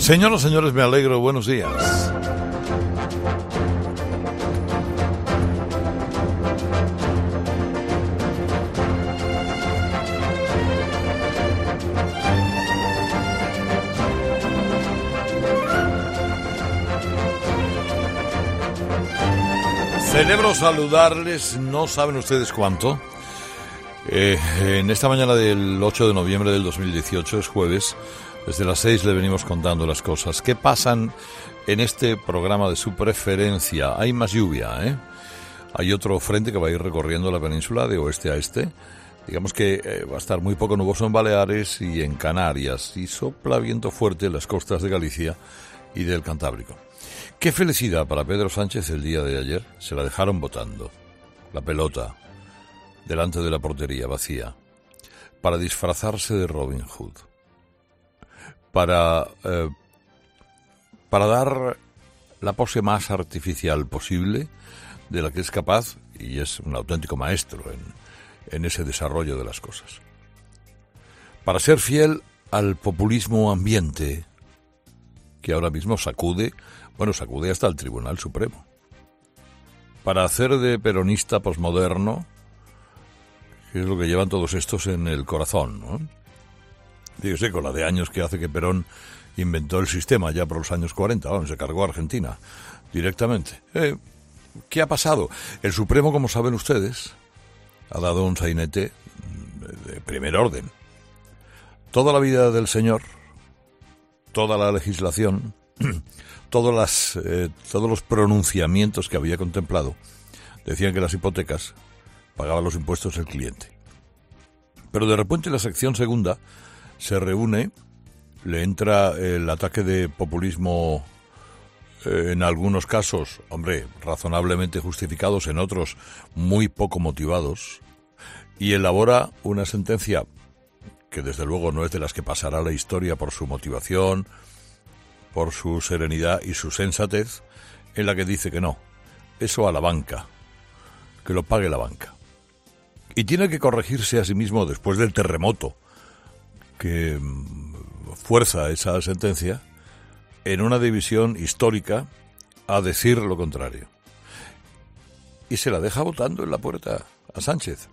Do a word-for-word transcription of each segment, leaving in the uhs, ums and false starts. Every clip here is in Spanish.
Señoras, señores, me alegro. Buenos días. Celebro saludarles, no saben ustedes cuánto. Eh, en esta mañana del ocho de noviembre del dos mil dieciocho, es jueves, desde las seis le venimos contando las cosas que pasan en este programa de su preferencia. Hay más lluvia, ¿eh? Hay otro frente que va a ir recorriendo la península de oeste a este. Digamos que eh, va a estar muy poco nuboso en Baleares y en Canarias, y sopla viento fuerte en las costas de Galicia y del Cantábrico. Qué felicidad para Pedro Sánchez el día de ayer. Se la dejaron botando, la pelota, delante de la portería vacía, para disfrazarse de Robin Hood, para, eh, para dar la pose más artificial posible de la que es capaz, y es un auténtico maestro en, en ese desarrollo de las cosas. Para ser fiel al populismo ambiente que ahora mismo sacude, bueno, sacude hasta el Tribunal Supremo. Para hacer de peronista posmoderno, que es lo que llevan todos estos en el corazón, ¿no? Dígase, con la de años que hace que Perón inventó el sistema, ya por los años cuarenta, bueno, se cargó a Argentina directamente. Eh, ¿Qué ha pasado? El Supremo, como saben ustedes, ha dado un sainete de primer orden. Toda la vida del señor, toda la legislación, todas las, eh, todos los pronunciamientos que había contemplado decían que las hipotecas pagaban los impuestos el cliente. Pero de repente la sección segunda se reúne, le entra el ataque de populismo eh, en algunos casos, hombre, razonablemente justificados, en otros muy poco motivados, y elabora una sentencia que desde luego no es de las que pasará a la historia por su motivación, por su serenidad y su sensatez, en la que dice que no, eso a la banca, que lo pague la banca. Y tiene que corregirse a sí mismo después del terremoto que fuerza esa sentencia en una división histórica a decir lo contrario. Y se la deja votando en la puerta a Sánchez.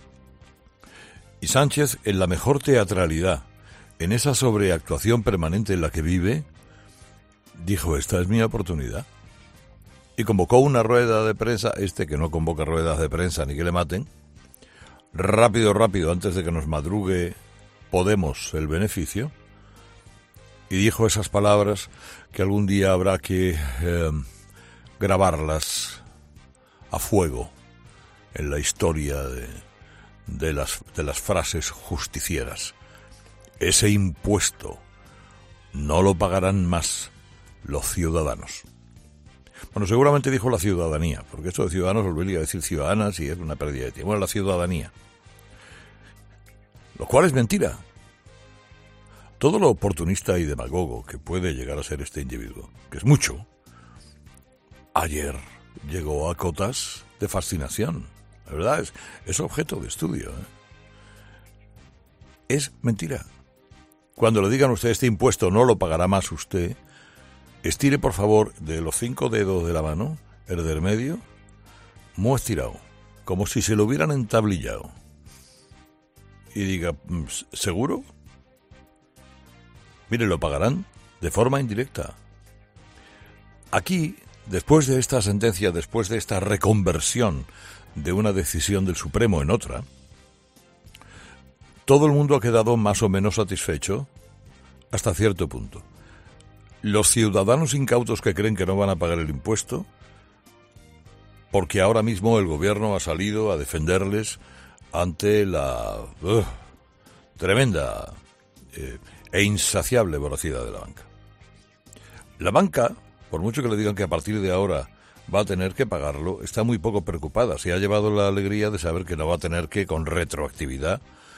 Y Sánchez, en la mejor teatralidad, en esa sobreactuación permanente en la que vive, dijo, esta es mi oportunidad. Y convocó una rueda de prensa, este que no convoca ruedas de prensa ni que le maten, rápido, rápido, antes de que nos madrugue Podemos el beneficio, y dijo esas palabras que algún día habrá que eh, grabarlas a fuego en la historia de, de, las, de las frases justicieras. Ese impuesto no lo pagarán más los ciudadanos. Bueno, seguramente dijo la ciudadanía, porque esto de ciudadanos volvería a decir ciudadanas y es una pérdida de tiempo. Bueno, la ciudadanía. Lo cual es mentira. Todo lo oportunista y demagogo que puede llegar a ser este individuo, que es mucho, ayer llegó a cotas de fascinación. La verdad es, es objeto de estudio, ¿eh? Es mentira. Cuando le digan a usted este impuesto no lo pagará más usted, estire por favor de los cinco dedos de la mano, el del medio, muy estirado, como si se lo hubieran entablillado. Y diga, ¿seguro? Mire, lo pagarán de forma indirecta. Aquí, después de esta sentencia, después de esta reconversión de una decisión del Supremo en otra, todo el mundo ha quedado más o menos satisfecho hasta cierto punto. Los ciudadanos incautos que creen que no van a pagar el impuesto, porque ahora mismo el gobierno ha salido a defenderles ante la uh, tremenda eh, e insaciable voracidad de la banca. La banca, por mucho que le digan que a partir de ahora va a tener que pagarlo, está muy poco preocupada. Se ha llevado la alegría de saber que no va a tener que, con retroactividad,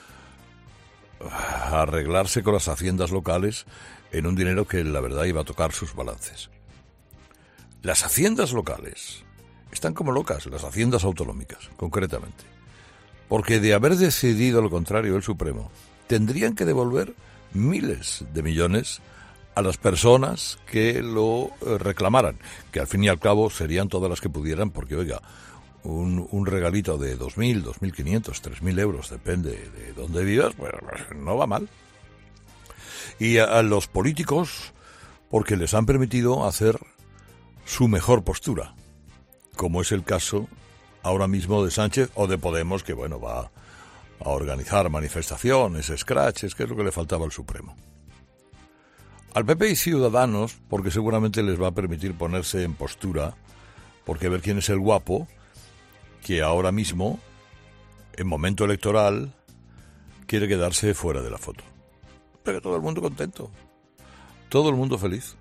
arreglarse con las haciendas locales en un dinero que la verdad iba a tocar sus balances. Las haciendas locales están como locas, las haciendas autonómicas, concretamente. Porque de haber decidido lo contrario el Supremo, tendrían que devolver miles de millones a las personas que lo eh, reclamaran, que al fin y al cabo serían todas las que pudieran, porque oiga, un, un regalito de dos mil, dos mil quinientos, tres mil euros, depende de dónde vivas, pues no va mal. Y a, a los políticos, porque les han permitido hacer su mejor postura, como es el caso ahora mismo de Sánchez o de Podemos, que bueno, va a organizar manifestaciones, scratches, que es lo que le faltaba al Supremo. Al P P y Ciudadanos, porque seguramente les va a permitir ponerse en postura, porque ver quién es el guapo que ahora mismo, en momento electoral, quiere quedarse fuera de la foto. Pero todo el mundo contento, todo el mundo feliz.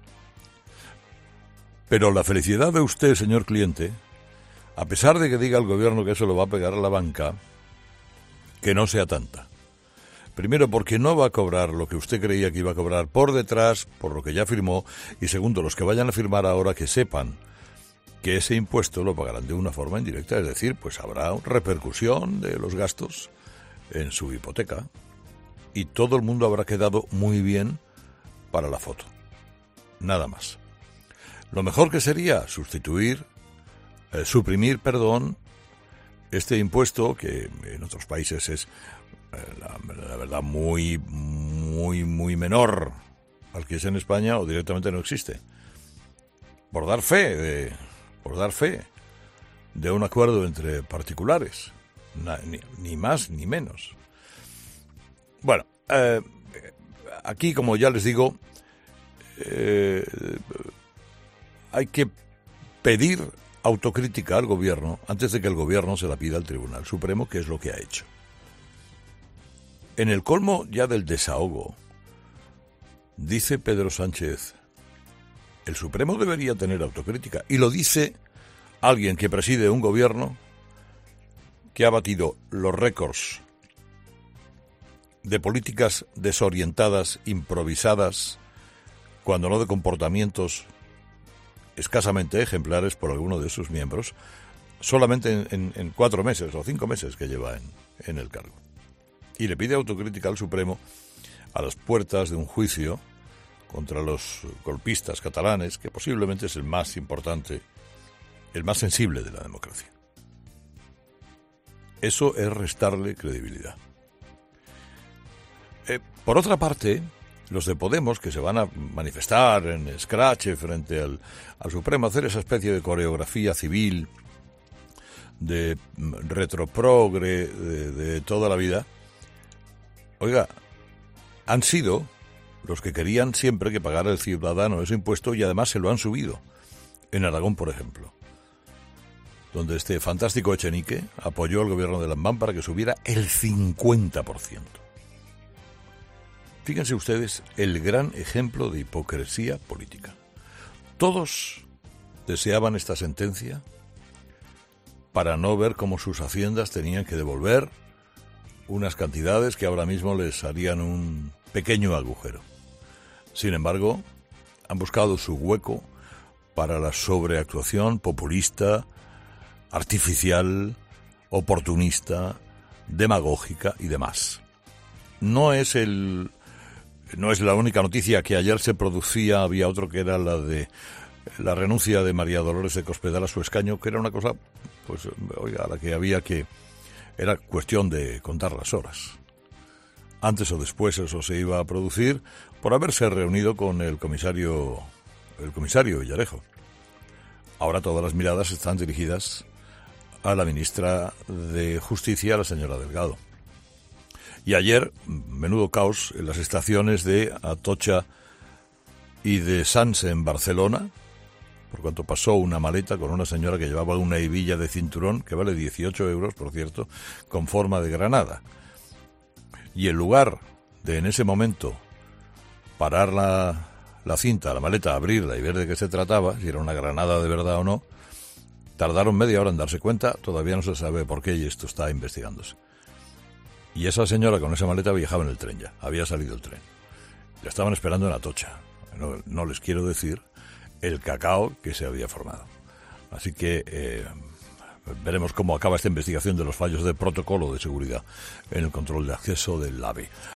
Pero la felicidad de usted, señor cliente, a pesar de que diga el gobierno que eso lo va a pegar a la banca, que no sea tanta. Primero, porque no va a cobrar lo que usted creía que iba a cobrar por detrás, por lo que ya firmó, y segundo, los que vayan a firmar ahora que sepan que ese impuesto lo pagarán de una forma indirecta, es decir, pues habrá repercusión de los gastos en su hipoteca y todo el mundo habrá quedado muy bien para la foto. Nada más. Lo mejor que sería sustituir, eh, suprimir, perdón, este impuesto que en otros países es, eh, la, la verdad, muy, muy, muy menor al que es en España o directamente no existe. Por dar fe de... por dar fe de un acuerdo entre particulares, ni, ni más ni menos. Bueno, eh, aquí, como ya les digo, eh, hay que pedir autocrítica al gobierno antes de que el gobierno se la pida al Tribunal Supremo, que es lo que ha hecho. En el colmo ya del desahogo, dice Pedro Sánchez, el Supremo debería tener autocrítica. Y lo dice alguien que preside un gobierno que ha batido los récords de políticas desorientadas, improvisadas, cuando no de comportamientos escasamente ejemplares por alguno de sus miembros, solamente en, en, en cuatro meses o cinco meses que lleva en, en el cargo. Y le pide autocrítica al Supremo a las puertas de un juicio contra los golpistas catalanes, que posiblemente es el más importante, el más sensible de la democracia. Eso es restarle credibilidad. Eh, por otra parte, los de Podemos, que se van a manifestar en scratch frente al, al Supremo, hacer esa especie de coreografía civil, de retroprogre, de, de toda la vida, oiga, han sido los que querían siempre que pagara el ciudadano ese impuesto y además se lo han subido. En Aragón, por ejemplo, donde este fantástico Echenique apoyó al gobierno de Lambán para que subiera el cincuenta por ciento. Fíjense ustedes el gran ejemplo de hipocresía política. Todos deseaban esta sentencia para no ver cómo sus haciendas tenían que devolver unas cantidades que ahora mismo les harían un pequeño agujero. Sin embargo, han buscado su hueco para la sobreactuación populista, artificial, oportunista, demagógica y demás. No es el, no es la única noticia que ayer se producía, había otro que era la de la renuncia de María Dolores de Cospedal a su escaño, que era una cosa, pues, oiga, a la que había que, era cuestión de contar las horas. Antes o después eso se iba a producir por haberse reunido con el comisario, el comisario Villarejo. Ahora todas las miradas están dirigidas a la ministra de Justicia, la señora Delgado. Y ayer, menudo caos en las estaciones de Atocha y de Sants en Barcelona, por cuanto pasó una maleta con una señora que llevaba una hebilla de cinturón, que vale dieciocho euros, por cierto, con forma de granada. Y en lugar de en ese momento parar la, la cinta, la maleta, abrirla y ver de qué se trataba, si era una granada de verdad o no, tardaron media hora en darse cuenta, todavía no se sabe por qué y esto está investigándose. Y esa señora con esa maleta viajaba en el tren ya, había salido el tren. La estaban esperando en Atocha. No, no les quiero decir el cacao que se había formado. Así que eh, veremos cómo acaba esta investigación de los fallos de protocolo de seguridad en el control de acceso del AVE.